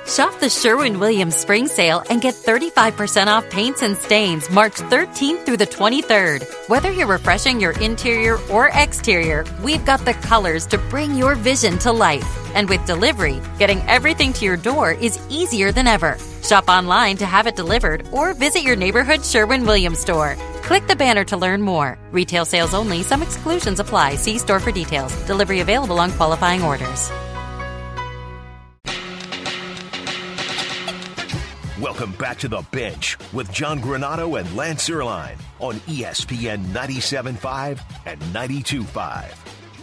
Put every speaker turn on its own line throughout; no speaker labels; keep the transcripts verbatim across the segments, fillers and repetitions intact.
Shop the Sherwin-Williams Spring Sale and get thirty-five percent off paints and stains March thirteenth through the twenty-third. Whether you're refreshing your interior or exterior, we've got the colors to bring your vision to life. And with delivery, getting everything to your door is easier than ever. Shop online to have it delivered or visit your neighborhood Sherwin-Williams store. Click the banner to learn more. Retail sales only. Some exclusions apply. See store for details. Delivery available on qualifying orders.
Welcome back to The Bench with John Granato and Lance Erline on E S P N ninety-seven point five and ninety-two point five.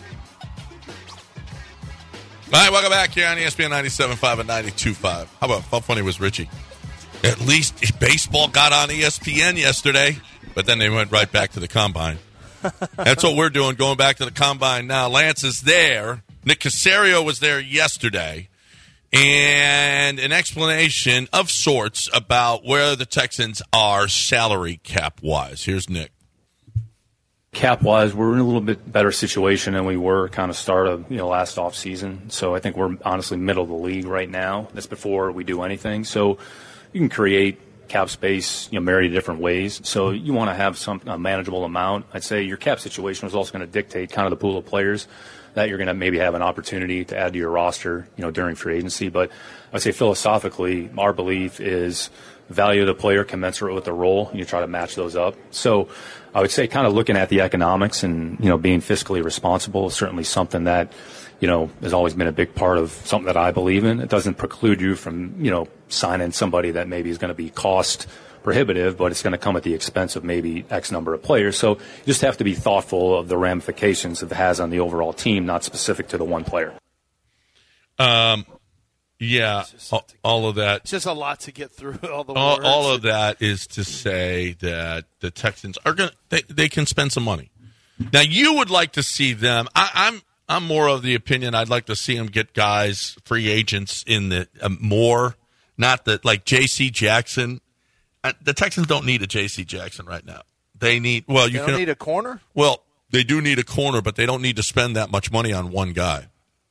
All right, welcome back here on E S P N ninety-seven point five and ninety-two point five. How about how funny was Richie? At least baseball got on E S P N yesterday, but then they went right back to the combine. That's what we're doing, going back to the combine now. Lance is there. Nick Caserio was there yesterday. And an explanation of sorts about where the Texans are salary cap-wise. Here's Nick.
Cap-wise, we're in a little bit better situation than we were kind of start of you know last offseason. So I think we're honestly middle of the league right now. That's before we do anything. So you can create cap space, you know, married different ways. So you want to have some a manageable amount. I'd say your cap situation is also going to dictate kind of the pool of players that you're going to maybe have an opportunity to add to your roster, you know, during free agency. But I'd say philosophically, our belief is value the player commensurate with the role, and you try to match those up. So I would say kind of looking at the economics and, you know, being fiscally responsible is certainly something that, you know, has always been a big part of something that I believe in. It doesn't preclude you from, you know, signing somebody that maybe is going to be cost prohibitive, but it's going to come at the expense of maybe X number of players. So you just have to be thoughtful of the ramifications it has on the overall team, not specific to the one player.
Um, yeah, all, all of that.
It's just a lot to get through. All the
all,
words.
all of that is to say that the Texans are going. They, they can spend some money. Now, you would like to see them. I, I'm I'm more of the opinion. I'd like to see them get guys, free agents in the uh, more, not that like J C Jackson. The Texans don't need a J C Jackson right now. They need well, you
they don't
can
need a corner.
Well, they do need a corner, but they don't need to spend that much money on one guy.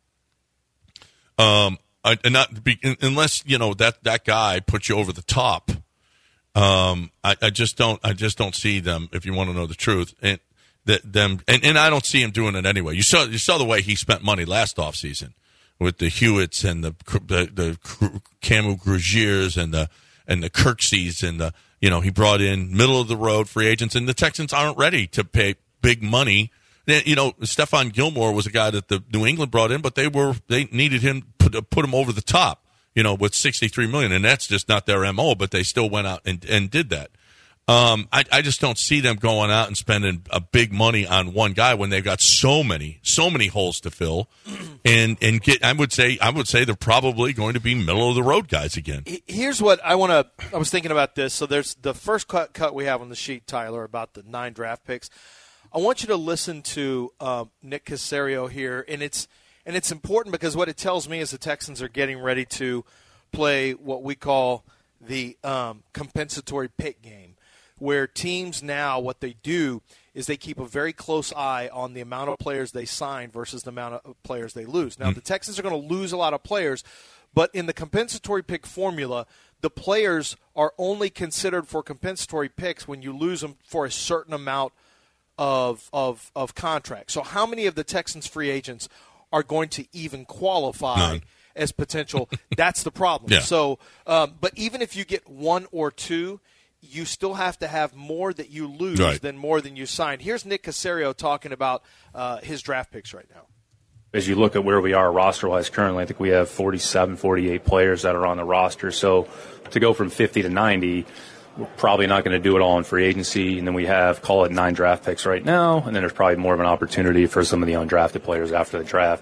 Um, I, and not be, unless you know that, that guy puts you over the top. Um, I, I just don't. I just don't see them. If you want to know the truth, and that them, and, and I don't see him doing it anyway. You saw you saw the way he spent money last offseason with the Hewitts and the the, the Camu Grugiers and the. and the Kirksies and the, you know, he brought in middle of the road free agents, and the Texans aren't ready to pay big money. You know, Stephon Gilmore was a guy that the New England brought in, but they were, they needed him to put him over the top, you know, with sixty-three million dollars, and that's just not their M O, but they still went out and, and did that. Um, I, I just don't see them going out and spending a big money on one guy when they've got so many, so many holes to fill, and and get. I would say, I would say they're probably going to be middle of the road guys again.
Here's what I want to. I was thinking about this. So there's the first cut cut we have on the sheet, Tyler, about the nine draft picks. I want you to listen to uh, Nick Caserio here, and it's and it's important because what it tells me is the Texans are getting ready to play what we call the um, compensatory pick game, where teams now, what they do is they keep a very close eye on the amount of players they sign versus the amount of players they lose. Now, mm-hmm. the Texans are going to lose a lot of players, but in the compensatory pick formula, the players are only considered for compensatory picks when you lose them for a certain amount of of, of contract. So how many of the Texans free agents are going to even qualify None. as potential? That's the problem.
Yeah.
So, um, but even if you get one or two, you still have to have more that you lose
right.
than more than you sign. Here's Nick Caserio talking about uh, his draft picks right now.
As you look at where we are roster-wise currently, I think we have forty-seven, forty-eight players that are on the roster. So to go from fifty to ninety, we're probably not going to do it all in free agency. And then we have, call it nine draft picks right now, and then there's probably more of an opportunity for some of the undrafted players after the draft.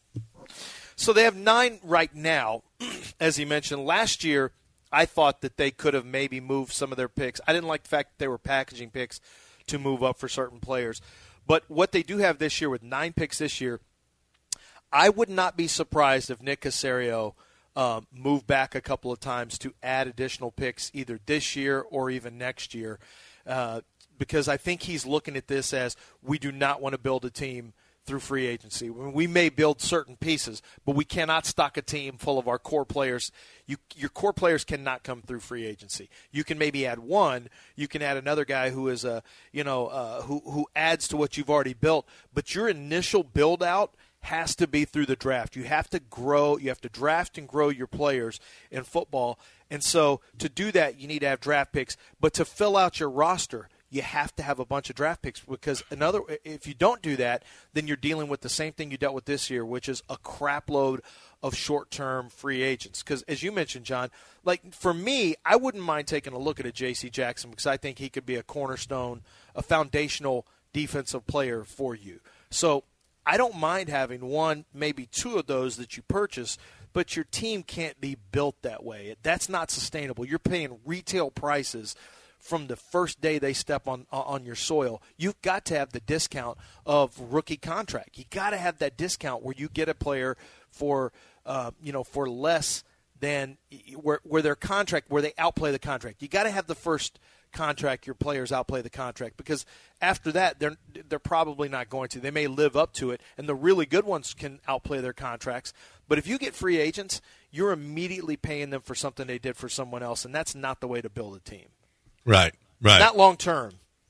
So they have nine right now. As he mentioned, last year I thought that they could have maybe moved some of their picks. I didn't like the fact that they were packaging picks to move up for certain players. But what they do have this year with nine picks this year, I would not be surprised if Nick Caserio um, moved back a couple of times to add additional picks either this year or even next year, uh, because I think he's looking at this as we do not want to build a team through free agency. We may build certain pieces, but we cannot stock a team full of our core players. You, your core players cannot come through free agency. You can maybe add one. You can add another guy who is a, you know, uh, who who adds to what you've already built. But your initial build out has to be through the draft. You have to grow. You have to draft and grow your players in football. And so to do that, you need to have draft picks. But to fill out your roster, you have to have a bunch of draft picks, because another, if you don't do that, then you're dealing with the same thing you dealt with this year, which is a crap load of short-term free agents. Because as you mentioned, John, like for me, I wouldn't mind taking a look at a J C Jackson, because I think he could be a cornerstone, a foundational defensive player for you. So I don't mind having one, maybe two of those that you purchase, but your team can't be built that way. That's not sustainable. You're paying retail prices from the first day they step on on your soil. You've got to have the discount of rookie contract. You got to have that discount where you get a player for uh, you know for less than where where their contract where they outplay the contract. You got to have the first contract your players outplay the contract, because after that they're they're probably not going to. They may live up to it, and the really good ones can outplay their contracts. But if you get free agents, you're immediately paying them for something they did for someone else, and that's not the way to build a team.
Right, right.
Not long term.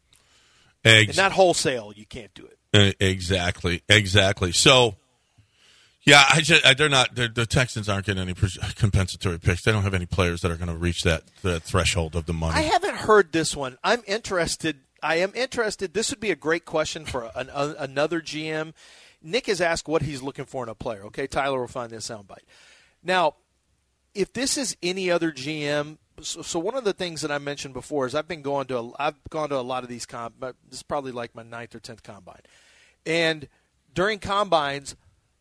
Ex-
and not wholesale. You can't do it.
Uh, exactly, exactly. So, yeah, I just, I, they're not. They're, the Texans aren't getting any compensatory picks. They don't have any players that are going to reach that the threshold of the money.
I haven't heard this one. I'm interested. I am interested. This would be a great question for an, a, another G M. Nick has asked what he's looking for in a player. Okay, Tyler will find this soundbite. Now, if this is any other G M. So, so one of the things that I mentioned before is I've been going to a, I've gone to a lot of these com. This is probably like my ninth or tenth combine, and during combines,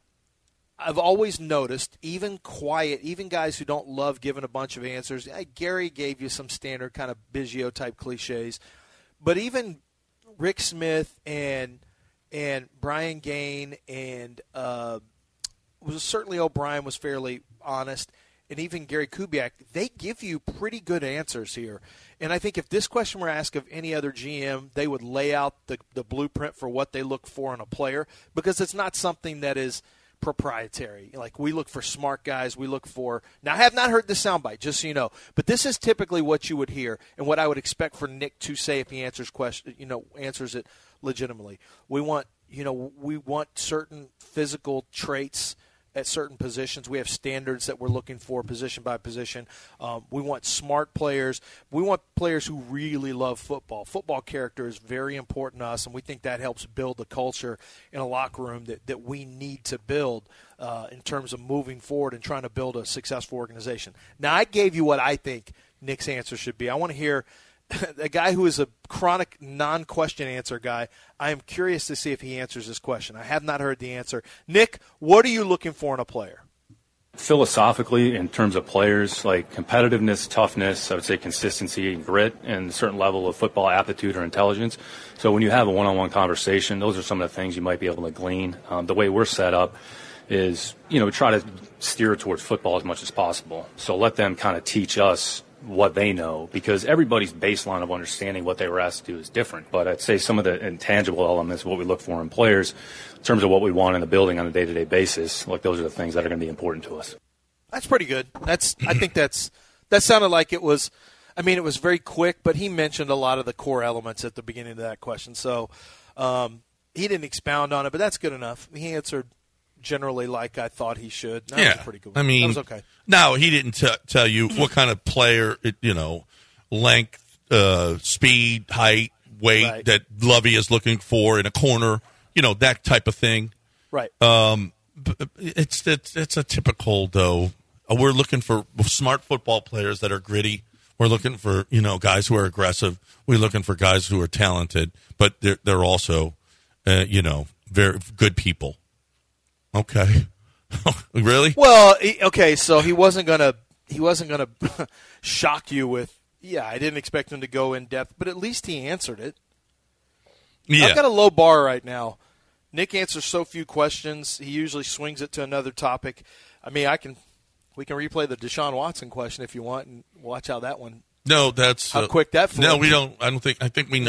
I've always noticed even quiet, even guys who don't love giving a bunch of answers. Gary gave you some standard kind of Biggio type cliches, but even Rick Smith and and Brian Gaine and uh, was certainly O'Brien was fairly honest. And even Gary Kubiak, they give you pretty good answers here. And I think if this question were asked of any other G M, they would lay out the, the blueprint for what they look for in a player, because it's not something that is proprietary. Like, we look for smart guys. We look for – now, I have not heard this soundbite, just so you know, but this is typically what you would hear and what I would expect for Nick to say if he answers question, you know, answers it legitimately. We want, you know, we want certain physical traits – at certain positions. We have standards that we're looking for position by position. Um, we want smart players. We want players who really love football. Football character is very important to us, and we think that helps build the culture in a locker room that, that we need to build uh, in terms of moving forward and trying to build a successful organization. Now, I gave you what I think Nick's answer should be. I want to hear a guy who is a chronic non-question answer guy. I am curious to see if he answers this question. I have not heard the answer. Nick, what are you looking for in a player?
Philosophically, in terms of players, like competitiveness, toughness, I would say consistency and grit, and a certain level of football aptitude or intelligence. So when you have a one-on-one conversation, those are some of the things you might be able to glean. Um, the way we're set up is, you know, we try to steer towards football as much as possible. So let them kind of teach us what they know, because everybody's baseline of understanding what they were asked to do is different. But I'd say some of the intangible elements, what we look for in players, in terms of what we want in the building on a day-to-day basis, like those are the things that are going to be important to us.
That's pretty good. That's I think that's that sounded like it was. I mean, it was very quick, but he mentioned a lot of the core elements at the beginning of that question. So um, he didn't expound on it, but that's good enough. He answered generally like I thought he should. That
yeah,
was pretty good.
I mean,
that was okay.
No, he didn't t- tell you what kind of player, you know, length, uh, speed, height, weight
right.
that Lovey is looking for in a corner, you know, that type of thing.
Right.
Um, it's it's it's a typical though. We're looking for smart football players that are gritty. We're looking for, you know, guys who are aggressive. We're looking for guys who are talented, but they're they're also, uh, you know, very good people. Okay. Really?
Well, okay, so he wasn't going to he wasn't going to shock you with, yeah, I didn't expect him to go in depth, but at least he answered it.
Yeah.
I've got a low bar right now. Nick answers so few questions. He usually swings it to another topic. I mean, I can we can replay the Deshaun Watson question if you want and watch how that one
No, that's
how
uh,
quick that flew.
No, we don't I don't think I think we know.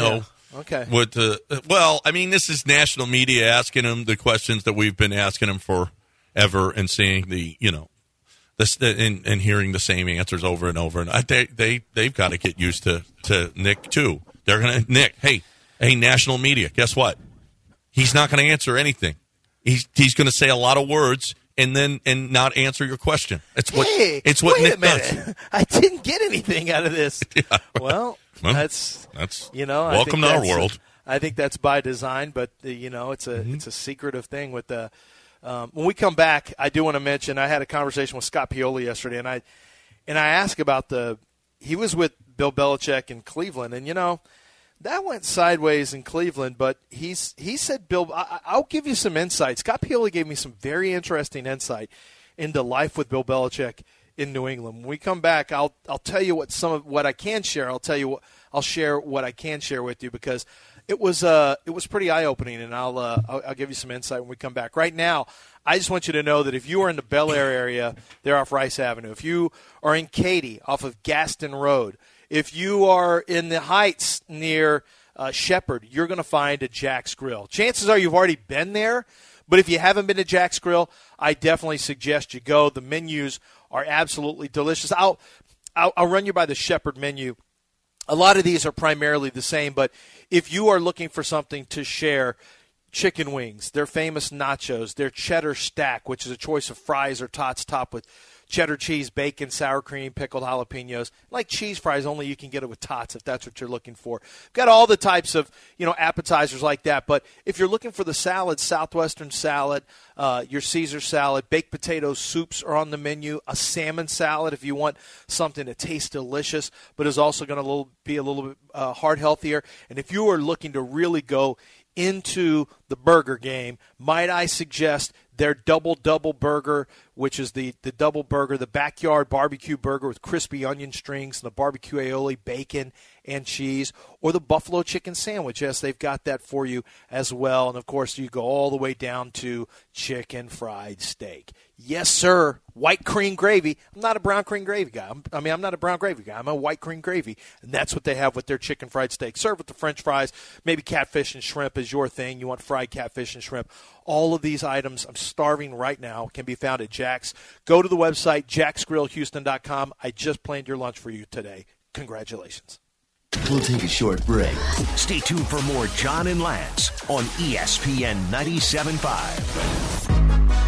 Okay.
With the well, I mean, this is national media asking him the questions that we've been asking him forever, and seeing the you know, this and, and hearing the same answers over and over. And I, they they they've got to get used to, to Nick too. They're gonna Nick. Hey, hey, national media. Guess what? He's not going to answer anything. He's he's going to say a lot of words and then and not answer your question. It's what
hey,
it's what
wait
Nick
a minute.
does.
I didn't get anything out of this.
Yeah.
Well,
Well,
that's
that's
you know.
welcome
I
to
think
our
that's-
world.
I think that's by design, but uh, you know, it's a
Mm-hmm.
it's a secretive thing with the. Um, when we come back, I do want to mention I had a conversation with Scott Pioli yesterday, and I and I asked about the. He was with Bill Belichick in Cleveland, and you know. That went sideways in Cleveland, but he's he said, Bill, I, I'll give you some insight. Scott Pioli gave me some very interesting insight into life with Bill Belichick in New England. When we come back, I'll I'll tell you what some of what I can share. I'll tell you what, I'll share what I can share with you because it was uh it was pretty eye opening, and I'll, uh, I'll I'll give you some insight when we come back. Right now, I just want you to know that if you are in the Bel Air area, they're off Rice Avenue. If you are in Katy, off of Gaston Road. If you are in the Heights near uh, Shepherd, you're going to find a Jack's Grill. Chances are you've already been there, but if you haven't been to Jack's Grill, I definitely suggest you go. The menus are absolutely delicious. I'll, I'll, I'll run you by the Shepherd menu. A lot of these are primarily the same, but if you are looking for something to share, chicken wings, their famous nachos, their cheddar stack, which is a choice of fries or tots topped with cheddar cheese, bacon, sour cream, pickled jalapenos. Like cheese fries, only you can get it with tots if that's what you're looking for. Got all the types of, you know, appetizers like that. But if you're looking for the salad, Southwestern salad, uh, your Caesar salad, baked potato soups are on the menu, a salmon salad if you want something that tastes delicious but is also going to be a little bit uh, heart healthier. And if you are looking to really go into the burger game, might I suggest their double double burger, which is the, the double burger, the backyard barbecue burger with crispy onion strings and the barbecue aioli, bacon, and cheese, or the buffalo chicken sandwich. Yes, they've got that for you as well. And, of course, you go all the way down to chicken fried steak. Yes, sir, white cream gravy. I'm not a brown cream gravy guy. I'm, I mean, I'm not a brown gravy guy. I'm a white cream gravy, and that's what they have with their chicken fried steak. Served with the French fries. Maybe catfish and shrimp is your thing. You want fried catfish and shrimp. All of these items, I'm starving right now, can be found at Jack's. Go to the website, jacks grill houston dot com. I just planned your lunch for you today. Congratulations.
We'll take a short break. Stay tuned for more John and Lance on E S P N ninety-seven point five.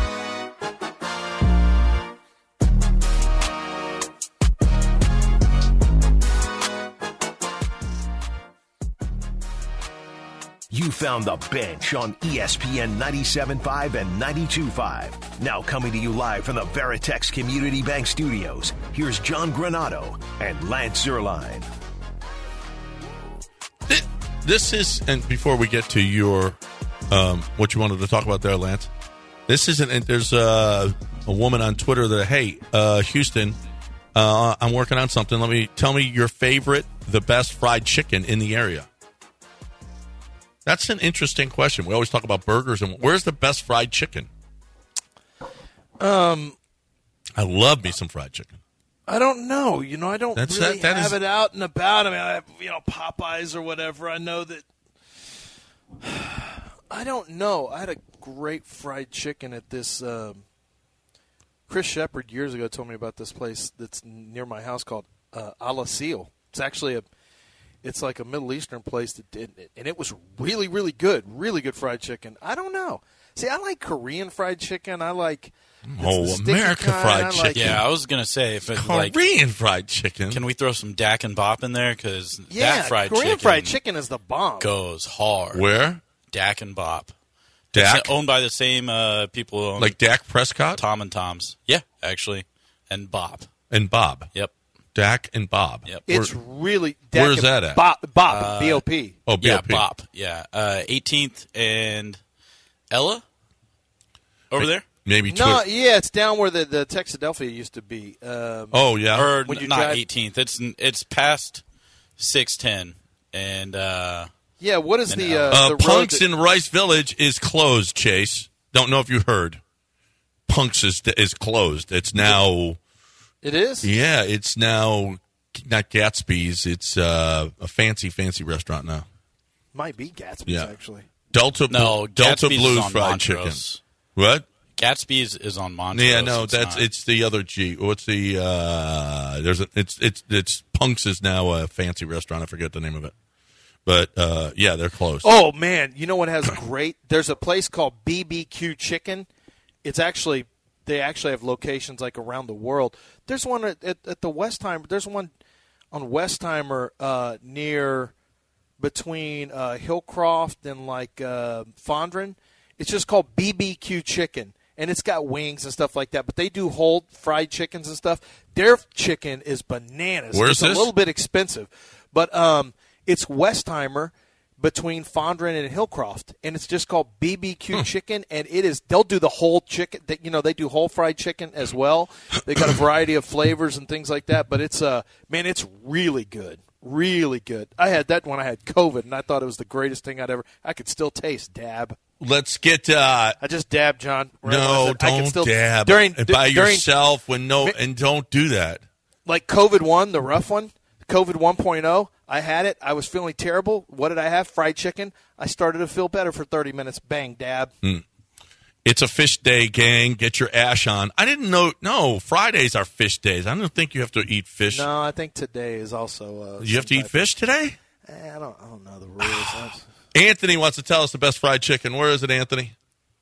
You found the bench on E S P N ninety-seven point five and ninety-two point five. Now coming to you live from the Veritex Community Bank Studios, here's John Granato and Lance Zierlein.
This is, and before we get to your, um, what you wanted to talk about there, Lance, this isn't, and there's a, a woman on Twitter that, hey, uh, Houston, uh, I'm working on something. Let me, tell me your favorite, the best fried chicken in the area. That's an interesting question. We always talk about burgers, and where's the best fried chicken?
Um,
I love me some fried chicken.
I don't know. You know, I don't
That's,
really
that, that
have
is,
it out and about. I mean, I have, you know, Popeyes or whatever. I know that. I don't know. I had a great fried chicken at this. Um, Chris Shepard years ago told me about this place that's near my house called uh, Ala Seal. It's actually a. It's like a Middle Eastern place that did it, and it was really, really good. Really good fried chicken. I don't know. See, I like Korean fried chicken. I like.
Oh, America
kind.
fried
I
chicken.
like
Yeah, I was gonna say if it, like
Korean fried chicken.
can we throw some Dak and Bop in there because
Yeah,
that fried
Korean
chicken
fried chicken is the bomb.
goes hard.
Where?
Dak and Bop.
Dak?
It's owned by the same uh, people who own
Like Dak Prescott?
Tom and Tom's. Yeah, actually, and Bop.
And Bob.
Yep.
Dak and Bob.
Yep.
It's
Where-
really.
where's that at?
Bop, Bop, B O P.
Oh, B O P.
Yeah, Bop. Yeah, uh, eighteenth and Ella over there.
Maybe two.
No, yeah, it's down where the the Texadelphia used to be. Um,
Oh, yeah.
Or
When you
not
drive-
eighteenth. It's it's past six ten and uh,
yeah, what is
And,
the
uh,
uh,
Uh,
the road
Punks
that-
in Rice Village is closed, Chase. Don't know if you heard. Punks is is closed. It's now,
It is.
yeah, it's now not Gatsby's. It's uh, a fancy, fancy restaurant now.
Might be Gatsby's,
Yeah.
actually.
Delta
No,
Delta
Gatsby's
Blues
is on
fried
Montrose.
chicken. What?
Gatsby's is on Montrose.
Yeah, no,
it's
that's
not.
it's the other G. What's the uh there's a it's it's it's Punks is now a fancy restaurant. I forget the name of it. But uh yeah, they're closed.
Oh, man. You know what has great? There's a place called B B Q Chicken. It's actually, they actually have locations like around the world. There's one at, at, at the Westheimer. There's one on Westheimer uh, near, between uh, Hillcroft and like uh, Fondren. It's just called B B Q Chicken. And it's got wings and stuff like that. But they do whole fried chickens and stuff. Their chicken is bananas.
Where's
it's
this?
a little bit expensive. But um, it's Westheimer between Fondren and Hillcroft, and it's just called B B Q
Hmm.
Chicken, and it is. They'll do the whole chicken. They, you know, they do whole fried chicken as well. They got a variety of flavors and things like that. But it's uh, man, it's really good, really good. I had that when I had COVID, and I thought it was the greatest thing I'd ever. I could still taste dab.
Let's get uh
I just dabbed, John. Right when I
no,
said- I can
don't
still,
dab
during
and by
during,
yourself when no and don't do that.
like COVID one, the rough one, COVID one point oh, I had it. I was feeling terrible. What did I have? Fried chicken. I started to feel better for thirty minutes. Bang, dab.
Mm. It's a fish day, gang. Get your ash on. I didn't know. No, Fridays are fish days. I don't think you have to eat fish.
No, I think today is also. Uh,
You have to
some
eat
type
fish today?
of- eh, I don't. I don't know the rules.
Anthony wants to tell us the best fried chicken. Where is it, Anthony?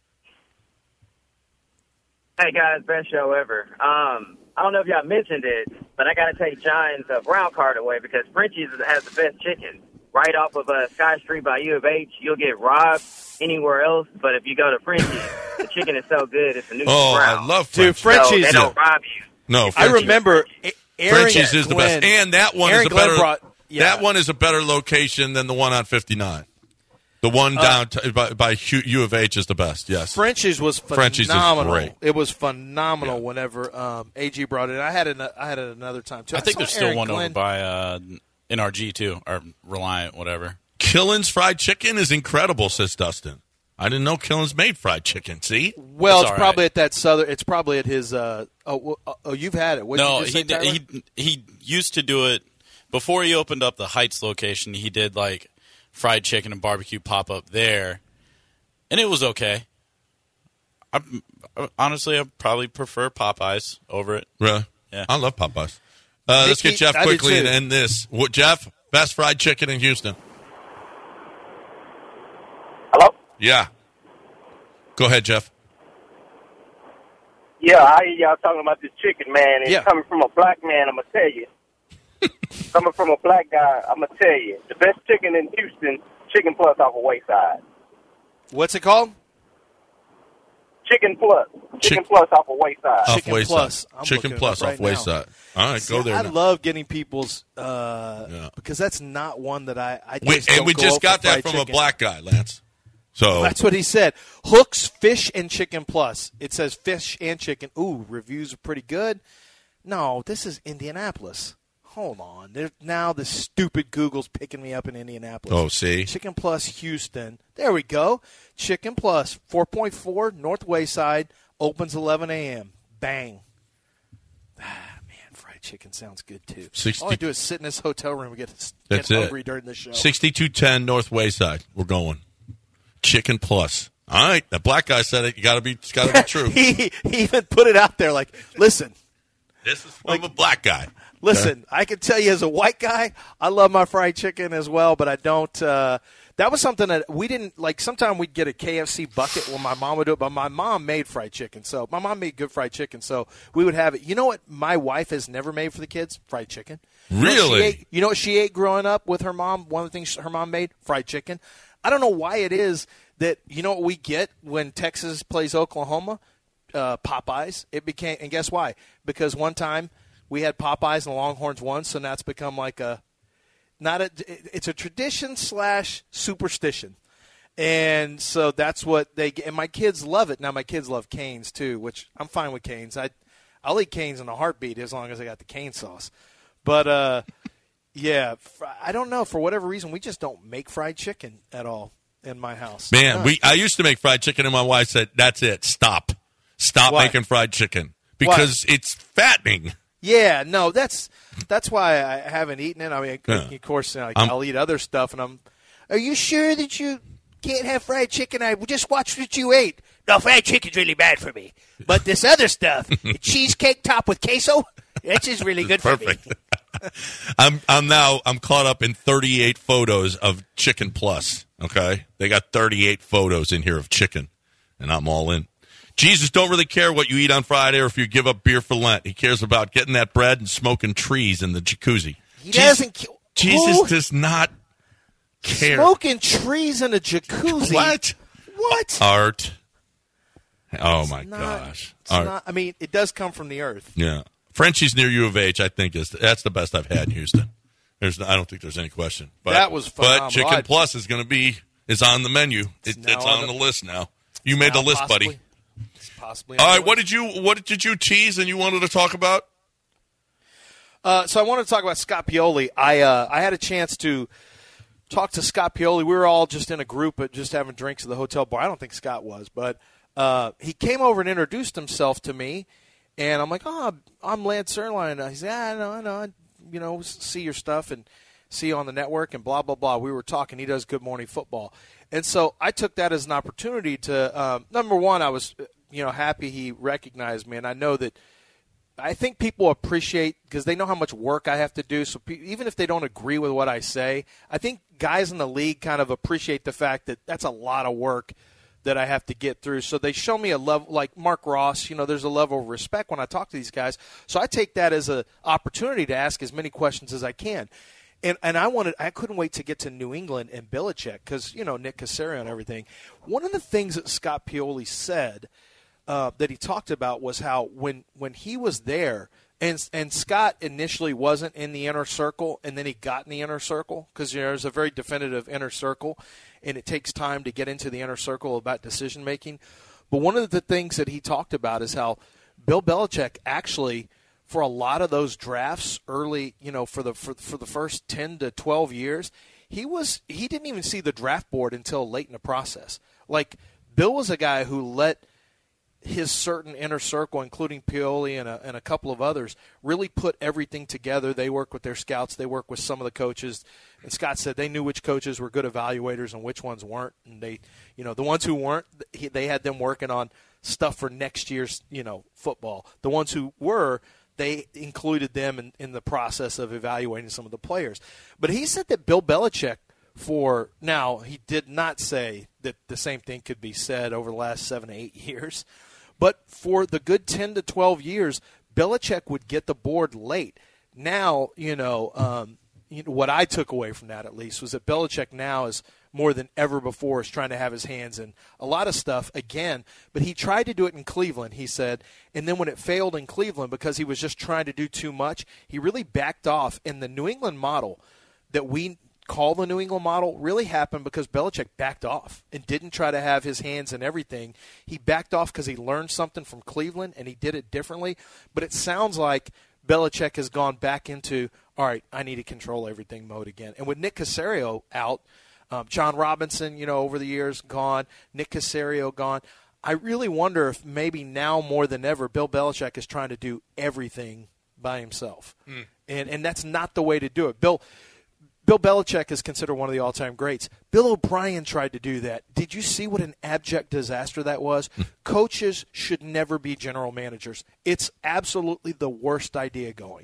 Hey guys, best show ever. Um, I don't know if y'all mentioned it, but I got to take John's uh, brown card away because Frenchie's has the best chicken. Right off of uh, Sky Street by U of H, you'll get robbed anywhere else, but if you go to Frenchie's, the chicken is so good, it's a new
Oh,
brown.
I love
Dude,
Frenchie's.
So
Frenchie's.
they don't rob you.
No,
I
Frenchie's.
remember. A- Aaron
Frenchie's is the
Glenn-
best, and that one
Aaron
is a
Glenn
better.
brought- yeah.
That one is a better location than the one on fifty-nine. The one down t- by, by U U of H is the best. Yes,
Frenchie's was
Frenchie's is
phenomenal.
great.
It was phenomenal
Yeah.
whenever um, A G brought it. I had it. I had it another time too.
I think
saw
there's still
Aaron
one over
Glenn-
by uh, N R G too, or Reliant, whatever.
Killen's fried chicken is incredible, says Dustin. I didn't know Killen's made fried chicken. See,
Well,
It's
it's
all
probably
right.
at that southern. It's probably at his. Uh, oh, oh, oh, you've had it. What
No,
did you
he
just say,
d-
Tyler?
he he used to do it before he opened up the Heights location. He did like fried chicken and barbecue pop up there, and it was okay. I honestly, I probably prefer Popeyes over it.
really?
Yeah.
I love Popeyes. Uh, let's
Mickey,
get Jeff
I do
quickly
too.
and end this. What, Jeff, best fried chicken in Houston?
Hello?
Yeah. Go ahead, Jeff.
Yeah, I hear y'all talking about this chicken, man. And
Yeah.
coming from a black man, I'm going to tell you. coming from a black guy, I'm going to tell you. The best chicken in Houston, Chicken Plus off of Wayside.
What's it called?
Chicken Plus. Chicken
Chick-
Plus off of Wayside.
Off
Chicken
Wayside.
Plus. I'm
Chicken
looking it
Plus
up
off
right now.
Wayside. All right,
See,
go there.
I
now.
love getting people's uh,
Yeah.
because that's not one that I. I
We,
just
and
don't
we
go
just
out
got
for
that
fried
from a
chicken.
black guy, Lance. So
That's what he said. Hooks, fish, and chicken plus. It says fish and chicken. Ooh, reviews are pretty good. No, this is Indianapolis. Hold on. There, now the stupid Google's picking me up in Indianapolis.
Oh, see?
Chicken Plus Houston. There we go. Chicken Plus, four point four, North Wayside, opens eleven a.m. Bang. Ah, man, fried chicken sounds good, too.
sixty
All I do is sit in this hotel room and get, get
That's it.
hungry during the show.
sixty-two ten North Wayside. We're going. Chicken Plus. All right. The black guy said it. You got to be. It's got to be true.
he, he even put it out there like, listen,
This is from a black guy.
Listen, I can tell you as a white guy, I love my fried chicken as well, but I don't. Uh, that was something that we didn't like. Sometimes we'd get a K F C bucket when my mom would do it, but my mom made fried chicken. So my mom made good fried chicken, so we would have it. You know what my wife has never made for the kids? Fried chicken. You know what she
Really?
ate- You know what she ate growing up with her mom? One of the things her mom made? Fried chicken. I don't know why it is that, you know what we get when Texas plays Oklahoma? Uh, Popeyes. It became, and guess why? Because one time we had Popeyes and the Longhorns won, so now it's become like a not a. It's a tradition slash superstition, and so that's what they. And my kids love it. Now my kids love Cane's too, which I'm fine with Cane's. I I'll eat Cane's in a heartbeat as long as I got the cane sauce. But uh, yeah, fr- I don't know, for whatever reason we just don't make fried chicken at all in my house.
Man,
None.
we I used to make fried chicken, and my wife said, "That's it. Stop. Stop
Why?
making fried chicken because it's fattening."
Yeah, no, that's that's why I haven't eaten it. I mean,
Yeah.
of course, you know, like,
I'm-
I'll eat other stuff, and I'm are you sure that you can't have fried chicken? I just watched what you ate. No, fried chicken's really bad for me. But this other stuff, the cheesecake top with queso, that's just really good for
Perfect.
me.
I'm I'm now I'm caught up in thirty-eight photos of Chicken Plus. Okay, they got thirty-eight photos in here of chicken, and I'm all in. Jesus don't really care what you eat on Friday or if you give up beer for Lent. He cares about getting that bread and smoking trees in the jacuzzi.
He
Jesus,
doesn't. Ki-
Jesus
Who?
does not care.
Smoking trees in a jacuzzi.
What?
What?
Art. Oh
It's
my
not-
gosh.
It's
Art.
not, I mean, it does come from the earth.
Yeah. Frenchie's near U of H, I think, is that's the best I've had in Houston. There's, I don't think there's any question. But,
That was phenomenal.
But Chicken
I-
Plus is going to be is on the menu. It,
now
it's
on
on
the-
the list now. You made
Now
the list,
possibly-
buddy.
it's Possibly.
All
on
right,
the
what
list.
did you what did you tease and you wanted to talk about?
Uh, so I want to talk about Scott Pioli. I uh, I had a chance to talk to Scott Pioli. We were all just in a group at just having drinks at the hotel bar. I don't think Scott was, but uh, he came over and introduced himself to me, and I'm like, oh, I'm Lance Erline. He said, yeah, I know, I know, I, you know, see your stuff and see you on the network and blah, blah, blah. We were talking. He does Good Morning Football. And so I took that as an opportunity to, um, number one, I was, you know, happy he recognized me, and I know that I think people appreciate because they know how much work I have to do. So pe- even if they don't agree with what I say, I think guys in the league kind of appreciate the fact that that's a lot of work that I have to get through. So they show me a level like Mark Ross. You know, there's a level of respect when I talk to these guys. So I take that as an opportunity to ask as many questions as I can. And and I wanted I couldn't wait to get to New England and Belichick because you know Nick Caserio and everything. One of the things that Scott Pioli said. Uh, that he talked about was how when, when he was there, and and Scott initially wasn't in the inner circle, and then he got in the inner circle because you know, there's a very definitive inner circle, and it takes time to get into the inner circle about decision making. But one of the things that he talked about is how Bill Belichick actually, for a lot of those drafts early, you know, for the for, for the first ten to twelve years, he was he didn't even see the draft board until late in the process. Like Bill was a guy who let his certain inner circle, including Pioli and a, and a couple of others, really put everything together. They work with their scouts. They work with some of the coaches. And Scott said they knew which coaches were good evaluators and which ones weren't. And they, you know, the ones who weren't, they had them working on stuff for next year's, you know, football. The ones who were, they included them in, in the process of evaluating some of the players. But he said that Bill Belichick, for now, he did not say that the same thing could be said over the last seven to eight years. But for the good ten to twelve years, Belichick would get the board late. Now, you know, um, you know, what I took away from that at least was that Belichick now is more than ever before is trying to have his hands in a lot of stuff again. But he tried to do it in Cleveland, he said, and then when it failed in Cleveland because he was just trying to do too much, he really backed off. And the New England model that we call the New England model really happened because Belichick backed off and didn't try to have his hands in everything. He backed off because he learned something from Cleveland and he did it differently. But it sounds like Belichick has gone back into, all right, I need to control everything mode again. And with Nick Caserio out, um, John Robinson, you know, over the years gone, Nick Caserio gone, I really wonder if maybe now more than ever Bill Belichick is trying to do everything by himself. Mm. And and that's not the way to do it. Bill Bill Belichick is considered one of the all-time greats. Bill O'Brien tried to do that. Did you see what an abject disaster that was? Coaches should never be general managers. It's absolutely the worst idea going.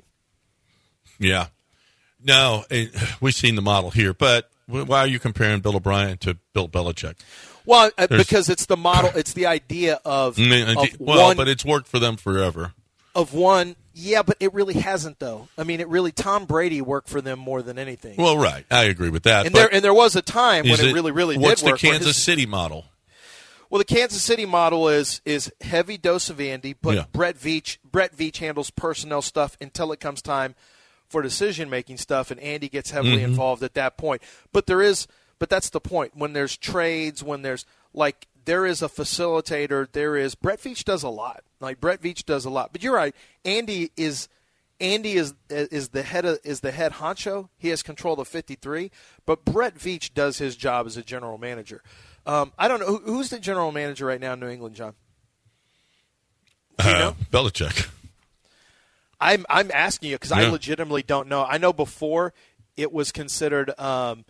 Yeah. No, it, we've seen the model here, but why are you comparing Bill O'Brien to Bill Belichick?
Well, uh, because it's the model, it's the idea of,
I mean,
of
well,
one,
but it's worked for them forever.
Of one, yeah, but it really hasn't, though. I mean, it really, Tom Brady worked for them more than anything.
Well, right. I agree with that.
And there and there was a time when
it,
it really, really
what's
did work.
What's the Kansas
his,
City model?
Well, the Kansas City model is is heavy dose of Andy, but
Yeah.
Brett Veach, Brett Veach handles personnel stuff until it comes time for decision-making stuff, and Andy gets heavily
Mm-hmm.
involved at that point. But there is, but that's the point. When there's trades, when there's, like, there is a facilitator, there is, Brett Veach does a lot. Like, Brett Veach does a lot. But you're right, Andy is, Andy is is the head of, is the head honcho. He has control of fifty-three, but Brett Veach does his job as a general manager. Um, I don't know. Who, who's the general manager right now in New England, John? Do you
Uh,
know?
Belichick.
I'm I'm asking you because I
Yeah.
legitimately don't know. I know before it was considered um,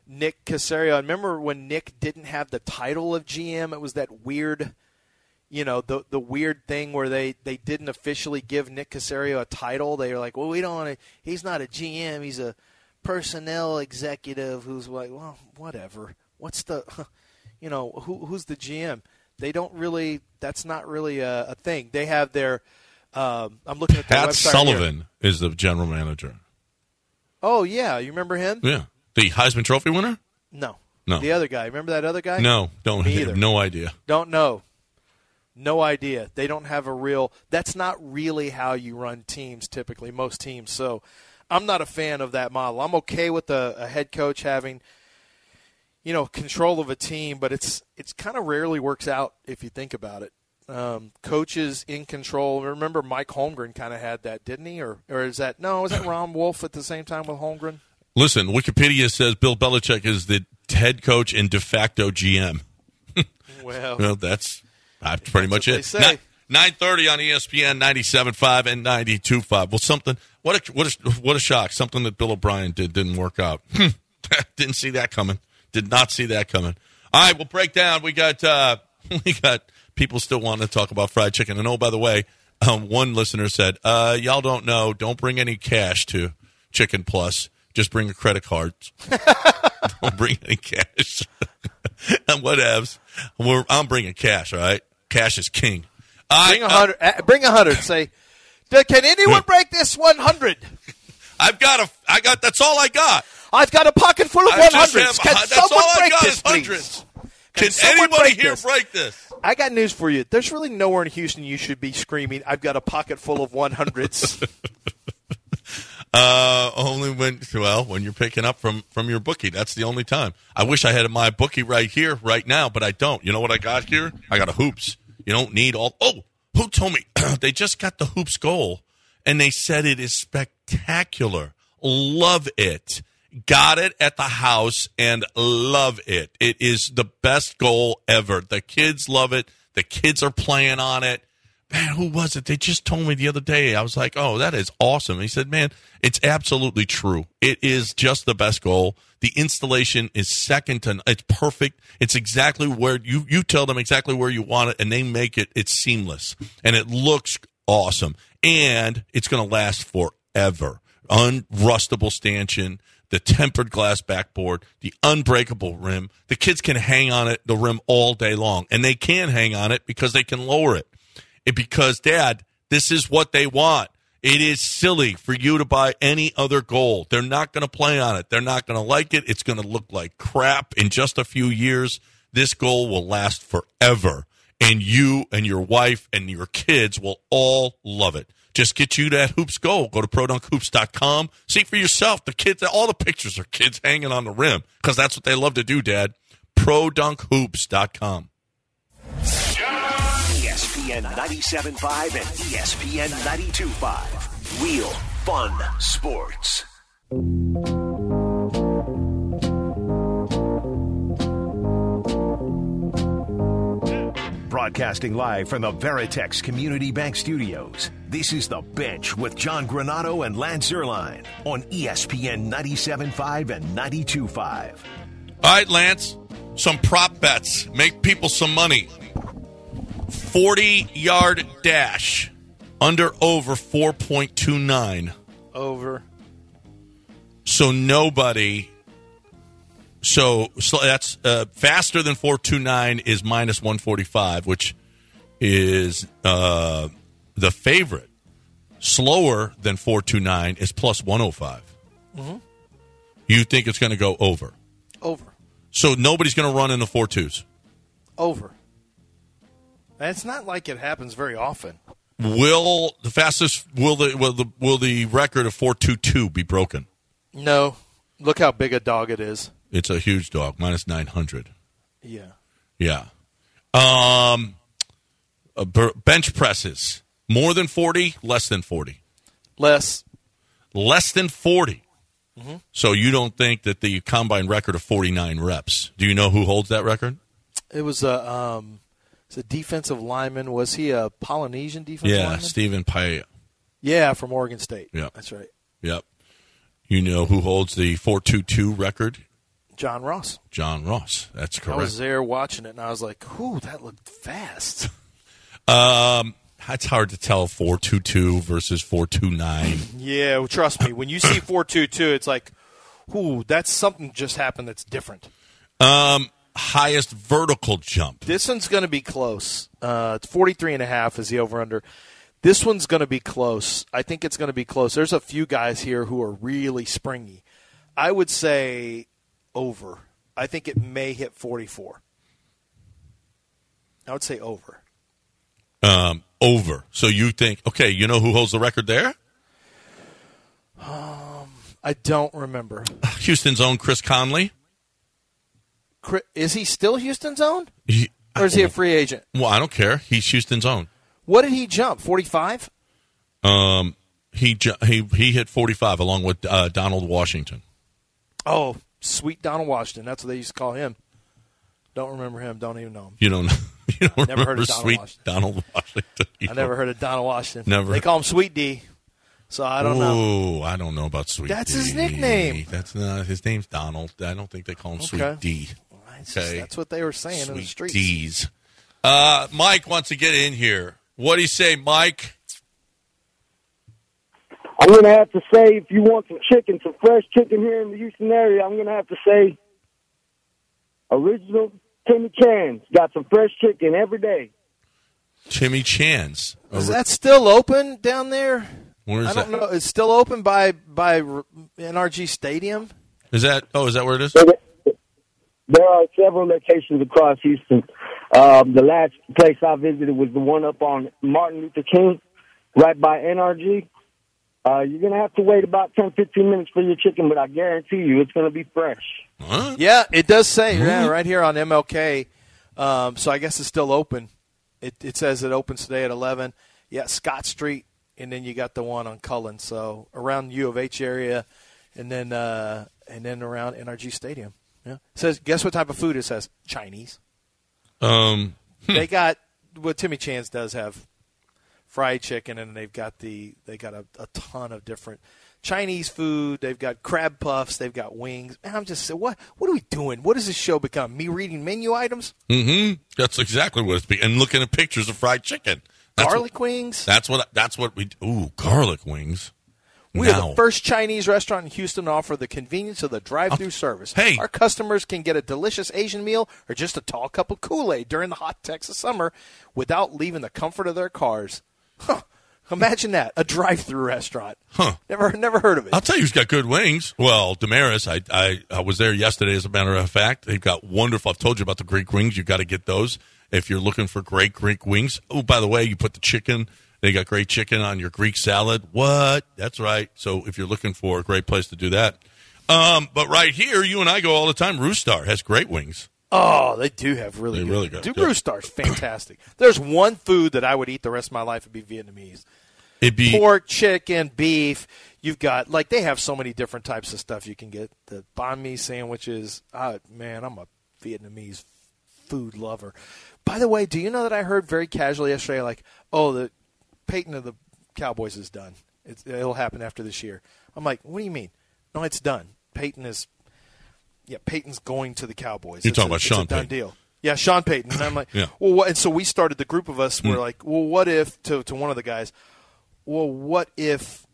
Nick Caserio. I remember when Nick didn't have the title of G M. It was that weird, you know, the the weird thing where they, they didn't officially give Nick Caserio a title. They were like, well, we don't want to. He's not a G M. He's a personnel executive who's like, well, whatever. What's the, you know, who who's the G M? They don't really. That's not really a, a thing. They have their. Um, I'm looking at their
Pat
website
Sullivan
here.
is the general manager.
Oh yeah, you remember him?
Yeah, the Heisman Trophy winner.
No,
no,
the other guy. Remember that other guy?
No, don't.
Me
have
either.
No idea.
Don't know. No idea. They don't have a real – that's not really how you run teams typically, most teams. So I'm not a fan of that model. I'm okay with a, a head coach having, you know, control of a team, but it's it's kind of rarely works out if you think about it. Um, coaches in control. Remember Mike Holmgren kind of had that, didn't he? Or or is that – no, was that Ron Wolf at the same time with Holmgren?
Listen, Wikipedia says Bill Belichick is the head coach and de facto G M.
Well,
well that's – That's pretty much
That's
it.
what they say.
nine thirty on E S P N ninety-seven point five and ninety-two point five. Well, something what a what a what a shock! Something that Bill O'Brien did didn't work out. Didn't see that coming. Did not see that coming. All right, we'll break down. We got uh, we got people still wanting to talk about fried chicken. And oh, by the way, um, one listener said, uh, "Y'all don't know. Don't bring any cash to Chicken Plus. Just bring a credit card. Don't bring any cash." And whatevs. We're, I'm bringing cash. All right. Cash is king.
Bring a
I,
hundred. Uh, bring a hundred. Say, can anyone break this one hundred?
I've got a. I got. That's all I got.
I've got a pocket full of
I
one
just
hundreds.
have-
Can
that's
someone
all I
break
got
this,
is
please?
hundreds.
Can
Can
someone
anybody
break
here
this?
break this?
I got news for you. There's really nowhere in Houston you should be screaming, I've got a pocket full of one hundreds.
Uh, only when well when you're picking up from from your bookie. That's the only time. I wish I had my bookie right here, right now, but I don't. You know what I got here? I got a hoops. You don't need all. Oh, who told me they just got the hoops goal, and they said it is spectacular. Love it. Got it at the house and love it. It is the best goal ever. The kids love it. The kids are playing on it. Man, who was it? They just told me the other day. I was like, oh, that is awesome. He said, man, it's absolutely true. It is just the best goal. The installation is second to – it's perfect. It's exactly where you, – you tell them exactly where you want it, and they make it – it's seamless. And it looks awesome. And it's going to last forever. Unrustable stanchion, the tempered glass backboard, the unbreakable rim. The kids can hang on it, the rim, all day long. And they can hang on it because they can lower it. It, because, Dad, this is what they want. It is silly for you to buy any other goal. They're not going to play on it. They're not going to like it. It's going to look like crap in just a few years. This goal will last forever, and you and your wife and your kids will all love it. Just get you that Hoops goal. Go to pro dunk hoops dot com. See for yourself. The kids, all the pictures are kids hanging on the rim because that's what they love to do, Dad. pro dunk hoops dot com.
E S P N ninety-seven point five and E S P N ninety-two point five. Real fun sports. Broadcasting live from the Veritex Community Bank Studios. This is The Bench with John Granato and Lance Zierlein on E S P N ninety-seven point five and ninety-two point five.
All right, Lance, some prop bets. Make people some money. forty-yard dash, under over four point two nine.
Over.
So nobody, so, so that's uh, faster than four two nine is minus one forty-five, which is uh, the favorite. Slower than four two nine is plus one oh five.
Mm-hmm.
You think it's going to go over?
Over.
So nobody's going to run in the four twos?
Over. And it's not like it happens very often.
Will the fastest will the will the will the record of four two two be broken?
No. Look how big a dog it is.
It's a huge dog, minus nine hundred.
Yeah.
Yeah. Um, uh, bench presses, more than forty, less than forty.
Less.
Less than forty.
Mm-hmm.
So you don't think that the combine record of forty-nine reps? Do you know who holds that record?
It was a um, it's a defensive lineman. Was he a Polynesian defensive
yeah,
lineman?
Yeah, Stephen Paea.
Yeah, from Oregon State.
Yeah,
that's right.
Yep. You know who holds the four two two record?
John Ross.
John Ross. That's correct.
I was there watching it, and I was like, "Ooh, that looked fast."
Um, it's hard to tell four two two versus four two nine.
Yeah, well, trust me. When you see four two two, it's like, "Ooh, that's something just happened that's different."
Um, highest vertical jump.
This one's going to be close. Uh, it's forty-three and a half is the over-under. This one's going to be close. I think it's going to be close. There's a few guys here who are really springy. I would say over. I think it may hit forty-four. I would say over.
Um, over. So you think, okay, you know who holds the record there?
Um, I don't remember.
Houston's own Chris Conley.
Is he still Houston's own?
He,
or is he a free agent?
Well, I don't care. He's Houston's own.
What did he jump? forty-five?
Um, he ju- he he hit forty-five along with uh, Donald Washington.
Oh, sweet Donald Washington. That's what they used to call him. Don't remember him. Don't even know him.
You don't. You don't
never
remember
heard of Donald
sweet
Washington.
Donald Washington. You
I never heard of Donald Washington.
Never.
They call him Sweet D. So I don't know.
Oh, I don't know about Sweet
That's
D.
his nickname.
That's not his name's Donald. I don't think they call him
Okay.
Sweet D.
Just,
Okay.
that's what they were saying
Sweet
in the streets.
D's. Uh, Mike wants to get in here. What do you say, Mike?
I'm going to have to say, if you want some chicken, some fresh chicken here in the Houston area, I'm going to have to say original Timmy Chan's got some fresh chicken every day.
Timmy Chan's.
Is that still open down there?
Where is
I don't
that?
know. It's still open by by N R G Stadium?
Is that? Oh, is that where it is?
There are several locations across Houston. Um, the last place I visited was the one up on Martin Luther King, right by N R G. Uh, you're going to have to wait about ten, fifteen minutes for your chicken, but I guarantee you it's going to be fresh.
Huh?
Yeah, it does say yeah, right here on M L K. Um, so I guess it's still open. It, it says it opens today at eleven. Yeah, Scott Street, and then you got the one on Cullen. So around U of H area, and then uh, and then around N R G Stadium. Yeah. It says, guess what type of food it says? Chinese.
Um, hmm.
They got what Timmy Chan's does have fried chicken, and they've got the they got a, a ton of different Chinese food. They've got crab puffs. They've got wings. And I'm just saying, what what are we doing? What does this show become? Me reading menu items?
Mm-hmm. That's exactly what it's be. And looking at pictures of fried chicken. That's
Garlic
what,
wings?
That's what. That's what we. Ooh, garlic wings.
We
now.
are the first Chinese restaurant in Houston to offer the convenience of the drive-through oh, service.
Hey.
Our customers can get a delicious Asian meal or just a tall cup of Kool-Aid during the hot Texas summer without leaving the comfort of their cars. Huh. Imagine that, a drive-through restaurant.
Huh.
Never never heard of it.
I'll tell you who's got good wings. Well, Damaris, I, I, I was there yesterday, as a matter of fact. They've got wonderful. I've told you about the Greek wings. You've got to get those if you're looking for great Greek wings. Oh, by the way, you put the chicken. They got great chicken on your Greek salad. What? That's right. So if you're looking for a great place to do that. Um, but right here, you and I go all the time. Roostar has great wings.
Oh, they do have really
they
good.
Really good.
Dude,
yeah.
Roostar's fantastic. There's one food that I would eat the rest of my life would be Vietnamese.
It'd be
pork, chicken, beef. You've got, like, they have so many different types of stuff you can get. The banh mi sandwiches. Oh, man, I'm a Vietnamese food lover. By the way, do you know that I heard very casually yesterday, like, oh, the Peyton of the Cowboys is done. It's, it'll happen after this year. I'm like, what do you mean? No, it's done. Peyton is, yeah, Peyton's going to the Cowboys.
You're
it's
talking
a,
about
it's
Sean
a done
Payton.
deal. Yeah, Sean Payton. And I'm like,
yeah.
well, what? And so we started, the group of us
mm.
were like, well, what if, to, to one of the guys, well, what if,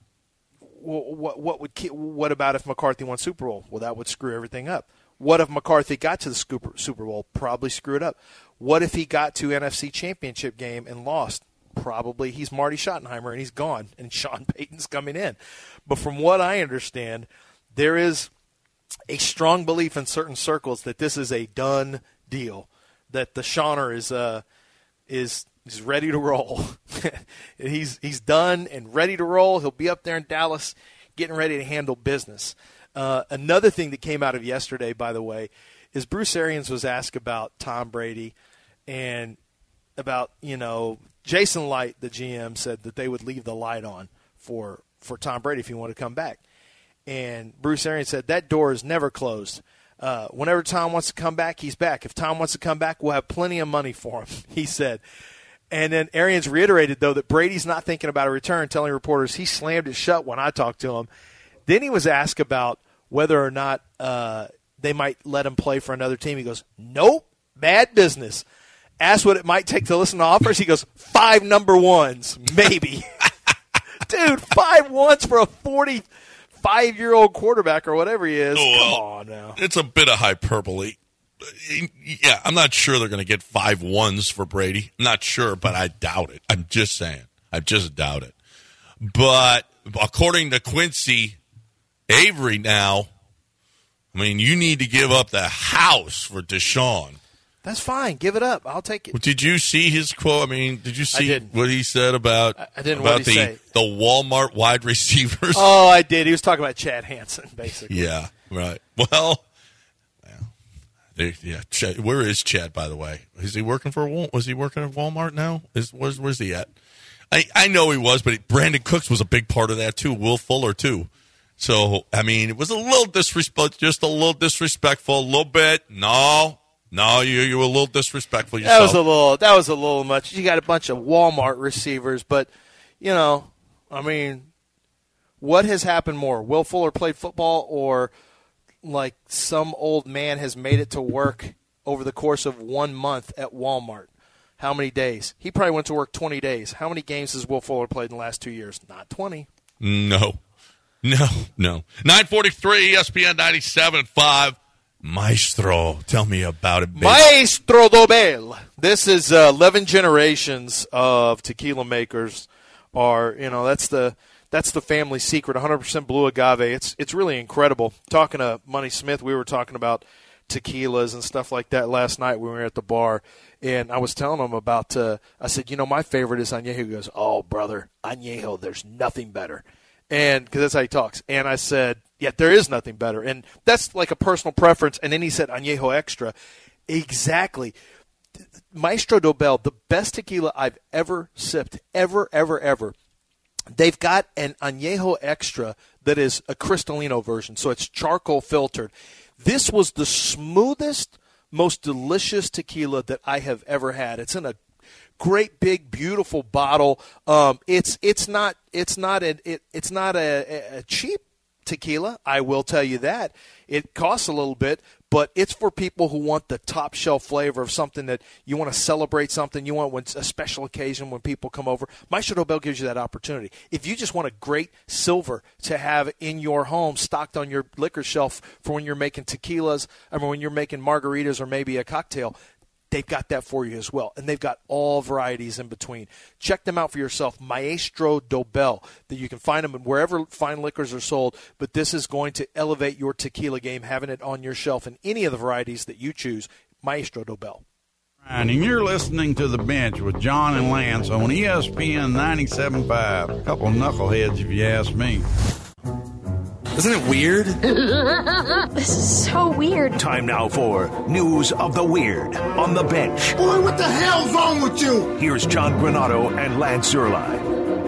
well, what, what would, what about if McCarthy won Super Bowl? Well, that would screw everything up. What if McCarthy got to the Super Bowl? Probably screw it up. What if he got to N F C Championship game and lost? Probably. He's Marty Schottenheimer, and he's gone, and Sean Payton's coming in. But from what I understand, there is a strong belief in certain circles that this is a done deal, that the Shawner is uh, is is ready to roll. he's he's done and ready to roll. He'll be up there in Dallas getting ready to handle business. Uh, another thing that came out of yesterday, by the way, is Bruce Arians was asked about Tom Brady and about, you know, Jason Light, the G M, said that they would leave the light on for, for Tom Brady if he wanted to come back. And Bruce Arians said that door is never closed. Uh, whenever Tom wants to come back, he's back. If Tom wants to come back, we'll have plenty of money for him, he said. And then Arians reiterated, though, that Brady's not thinking about a return, telling reporters he slammed it shut when I talked to him. Then he was asked about whether or not uh, they might let him play for another team. He goes, nope, bad business. Asked what it might take to listen to offers. He goes, five number ones, maybe. Dude, five ones for a forty-five-year-old quarterback or whatever he is.
Oh, well,
Come on now.
It's a bit of hyperbole. Yeah, I'm not sure they're going to get five ones for Brady. I'm not sure, but I doubt it. I'm just saying. I just doubt it. But according to Quincy Avery now, I mean, you need to give up the house for Deshaun.
That's fine. Give it up. I'll take it.
Did you see his quote? I mean, did you see
didn't.
what he said about,
I, I didn't.
about
What did he
the,
say?
the Walmart wide receivers?
Oh, I did. He was talking about Chad Hansen, basically.
Yeah, right. Well, well yeah. Chad, where is Chad, by the way? Is he working for Wal- Was he working at Walmart now? Is where's, where's he at? I, I know he was, but Brandon Cooks was a big part of that, too. Will Fuller, too. So, I mean, it was a little disrespect, just a little disrespectful, a little bit. No. No, you you were a little disrespectful yourself.
That was a little. That was a little much. You got a bunch of Walmart receivers, but you know, I mean, what has happened more? Will Fuller played football, or like some old man has made it to work over the course of one month at Walmart? How many days? He probably went to work twenty days. How many games has Will Fuller played in the last two years? Not twenty.
No, no, no. Nine forty-three, E S P N ninety-seven point five. Maestro, tell me about it, baby.
Maestro Dobel. This is uh, eleven generations of tequila makers. Are you know that's the that's the family secret. one hundred percent blue agave. It's it's really incredible. Talking to Money Smith, we were talking about tequilas and stuff like that last night when we were at the bar, and I was telling him about. Uh, I said, you know, my favorite is añejo. He goes, oh brother, añejo. There's nothing better. And because that's how he talks. And I said, yeah, there is nothing better. And that's like a personal preference. And then he said Añejo Extra. Exactly. Maestro Dobel, the best tequila I've ever sipped, ever, ever, ever. They've got an Añejo Extra that is a Cristalino version, so it's charcoal filtered. This was the smoothest, most delicious tequila that I have ever had. It's in a great big beautiful bottle. Um, it's it's not it's not a it, it's not a, a cheap tequila. I will tell you that it costs a little bit, but it's for people who want the top shelf flavor of something that you want to celebrate something. You want when a special occasion when people come over. Maestro Dobel gives you that opportunity. If you just want a great silver to have in your home, stocked on your liquor shelf for when you're making tequilas, I mean when you're making margaritas or maybe a cocktail. They've got that for you as well, and they've got all varieties in between. Check them out for yourself, Maestro Dobel. That you can find them wherever fine liquors are sold, but this is going to elevate your tequila game, having it on your shelf in any of the varieties that you choose, Maestro Dobel.
And you're listening to The Bench with John and Lance on E S P N ninety-seven point five. A couple of knuckleheads, if you ask me.
Isn't it weird?
This is so weird.
Time now for News of the Weird on The Bench.
Boy, what the hell's wrong with you?
Here's John Granato and Lance Zerline.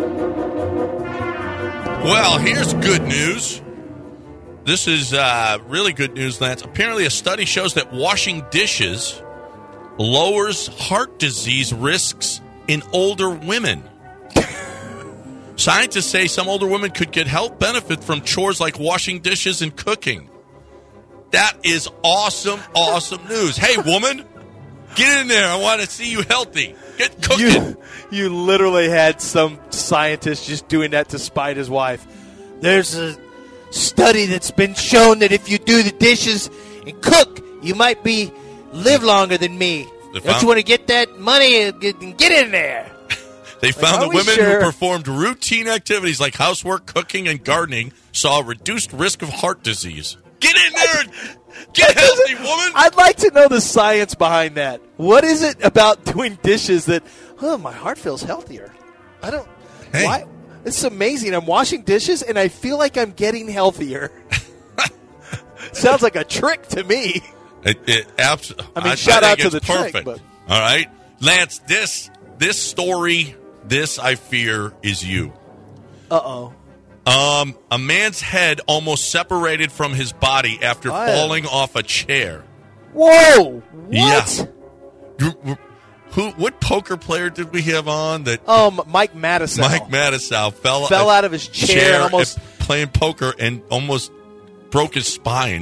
Well, here's good news. This is uh, really good news, Lance. Apparently, a study shows that washing dishes lowers heart disease risks in older women. Scientists say some older women could get health benefit from chores like washing dishes and cooking. That is awesome, awesome news. Hey, woman, get in there. I want to see you healthy. Get cooking.
You, you literally had some scientist just doing that to spite his wife. There's a study that's been shown that if you do the dishes and cook, you might be live longer than me. Don't you want to get that money? Get, get in there.
They found
like,
that women
sure?
who performed routine activities like housework, cooking, and gardening saw a reduced risk of heart disease. Get in there and get healthy, woman.
I'd like to know the science behind that. What is it about doing dishes that, oh, my heart feels healthier? I don't.
Hey.
Why? It's amazing. I'm washing dishes, and I feel like I'm getting healthier. Sounds like a trick to me.
It, it abs-
I mean,
I,
shout
I
out
think
to
it's
the
perfect.
trick. But.
All right, Lance. This this story, this I fear is you.
Uh oh.
Um, a man's head almost separated from his body after
what?
falling off a chair.
Whoa! What?
Yeah. Who? What poker player did we have on that?
Um, Mike Madison.
Mike Madison fell
fell out of his chair,
chair
almost
playing poker and almost broke his spine.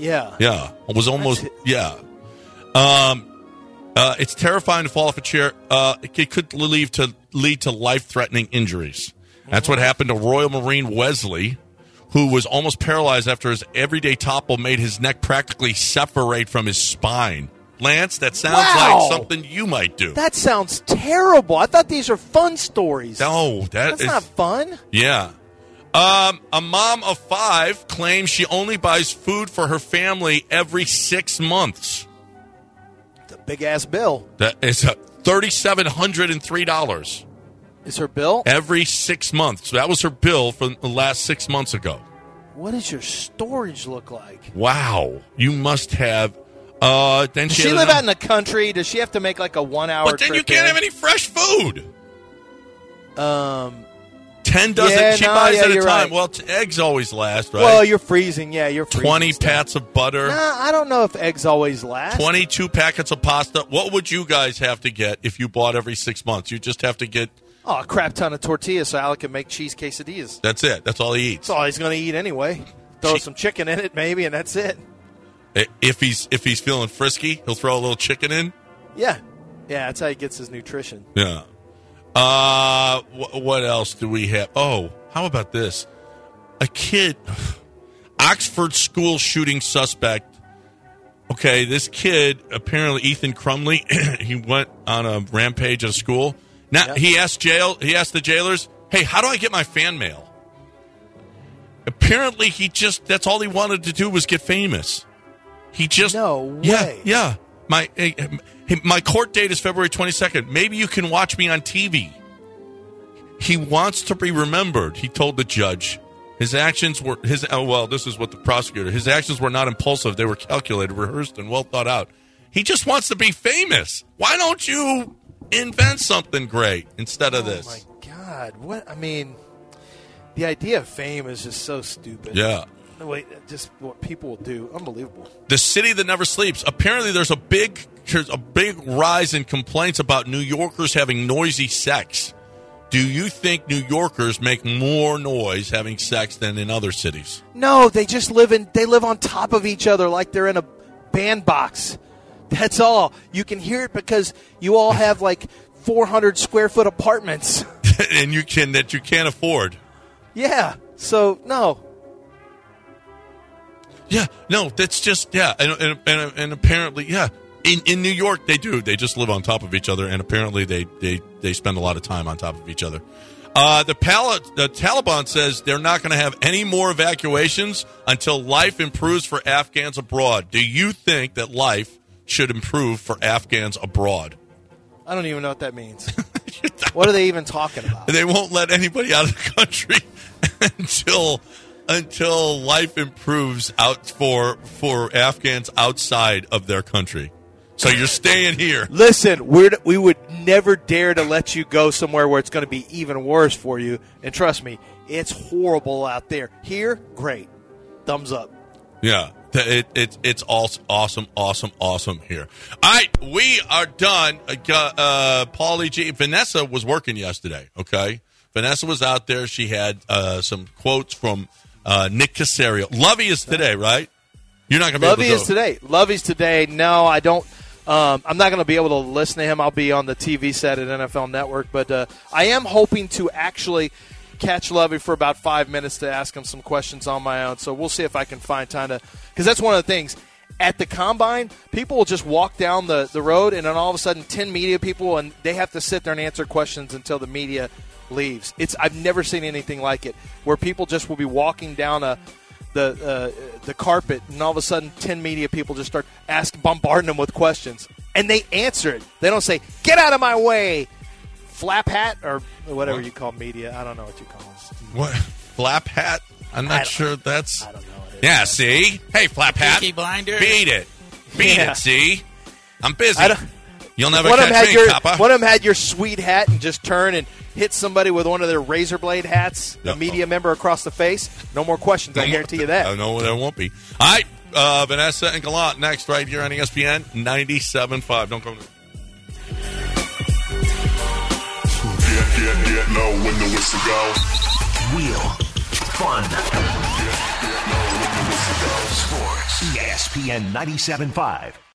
Yeah.
Yeah. It was almost, yeah. Um, uh, it's terrifying to fall off a chair. Uh, it, it could lead to, lead to life-threatening injuries. That's what happened to Royal Marine Wesley, who was almost paralyzed after his everyday topple made his neck practically separate from his spine. Lance, that sounds
Wow.
like something you might do.
That sounds terrible. I thought these are fun stories.
No, that
That's
is
not fun.
Yeah. Um, a mom of five claims she only buys food for her family every six months.
It's a big-ass bill.
That is uh, three thousand seven hundred three dollars.
Is her bill?
Every six months. So that was her bill for the last six months ago.
What does your storage look like?
Wow. You must have... Uh, then
Does
she,
she
had
live
enough-
out in the country? Does she have to make like a one-hour
But then
trip
you can't
in?
have any fresh food.
Um,
Ten dozen.
Yeah,
she
no,
buys
yeah,
at a
you're
time.
right.
Well, t- eggs always last, right?
Well, you're freezing. Yeah, you're freezing.
twenty
stuff.
pats of butter.
Nah, I don't know if eggs always last.
twenty-two packets of pasta. What would you guys have to get if you bought every six months? You just have to get...
Oh, a crap ton of tortillas so Alec can make cheese quesadillas.
That's it. That's all he eats.
That's all he's going to eat anyway. Throw
Che-
some chicken in it, maybe, and that's it.
If he's if he's feeling frisky, he'll throw a little chicken in.
Yeah. Yeah, that's how he gets his nutrition.
Yeah. Uh, wh- what else do we have? Oh, how about this? A kid, Oxford school shooting suspect. Okay, this kid, apparently Ethan Crumley, he went on a rampage at a school. Now
Yep.
he asked jail. He asked the jailers, "Hey, how do I get my fan mail?" Apparently, he just—that's all he wanted to do was get famous. He just
No
yeah
way.
yeah. My eh, eh, my court date is February twenty-second. Maybe you can watch me on T V. He wants to be remembered. He told the judge, his actions were his. Oh well, this is what the prosecutor. His actions were not impulsive. They were calculated, rehearsed, and well thought out. He just wants to be famous. Why don't you invent something great instead of this?
Oh, my God. What? I mean, the idea of fame is just so stupid.
Yeah.
Wait, just what people will do. Unbelievable.
The city that never sleeps. Apparently, there's a big there's a big rise in complaints about New Yorkers having noisy sex. Do you think New Yorkers make more noise having sex than in other cities?
No, they just live in. They live on top of each other like they're in a bandbox. That's all. You can hear it because you all have like four hundred square foot apartments.
and you can that you can't afford.
Yeah. So no.
Yeah, no, that's just yeah, and and and, and apparently yeah, in in New York they do. They just live on top of each other, and apparently they they, they spend a lot of time on top of each other. Uh, the, Pal- the Taliban says they're not going to have any more evacuations until life improves for Afghans abroad. Do you think that life should improve for Afghans abroad?
I don't even know what that means. What are they even talking about?
They won't let anybody out of the country until until life improves out for for Afghans outside of their country. So you're staying here.
Listen, we're, we would never dare to let you go somewhere where it's going to be even worse for you. And trust me, it's horrible out there. Here, great. Thumbs up.
Yeah, it, it, it's awesome, awesome, awesome, awesome here. All right, we are done. Uh, uh, Paulie G. Vanessa was working yesterday, okay? Vanessa was out there. She had uh, some quotes from uh, Nick Caserio. Lovey is today, right? You're not going to be
Lovey
able to
is today. Lovey's today. No, I don't. Um, I'm not going to be able to listen to him. I'll be on the T V set at N F L Network. But uh, I am hoping to actually catch Lovey for about five minutes to ask him some questions on my own. So we'll see if I can find time to – because that's one of the things. At the Combine, people will just walk down the, the road, and then all of a sudden ten media people, and they have to sit there and answer questions until the media leaves. It's I've never seen anything like it, where people just will be walking down a – the uh, the carpet, and all of a sudden ten media people just start asking, bombarding them with questions, and they answer it. They don't say, get out of my way, flap hat, or whatever
What?
you call media. I don't know what you call it.
What? Flap hat? I'm not sure that's...
I don't know what it is.
Yeah, see? Hey, Flap hat.
Peaky Blinder.
Beat it. Beat
Yeah.
it, see? I'm busy.
I don't-
You'll never
One of, them
catch
had
me,
your,
copper.
one of them had your sweet hat and just turn and hit somebody with one of their razor blade hats,
No.
a media member across the face. No more questions, I guarantee you that.
I know there won't be. All right, uh, Vanessa and Gallant next right here on E S P N ninety-seven point five. Don't go.
Get, get, get low when the whistle go.
Real fun.
Get, get low when the whistle
Sports. E S P N ninety-seven point five.